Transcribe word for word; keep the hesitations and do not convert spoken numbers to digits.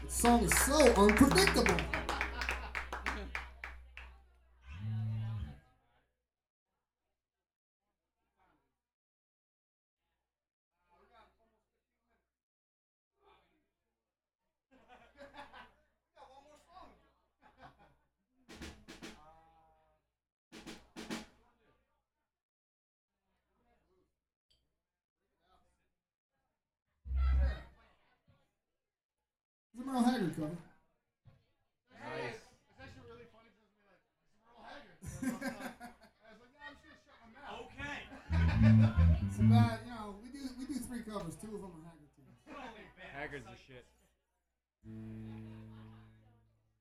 The song is so unpredictable. It's a Merle Haggard cover. Nice. It's actually really funny because I was like, it's Merle Haggard. So I was like, I was like, yeah, I'm just gonna shut my mouth. Okay. It's about, you know, we do we do three covers. Two of them are Haggard tunes. Haggard's the shit.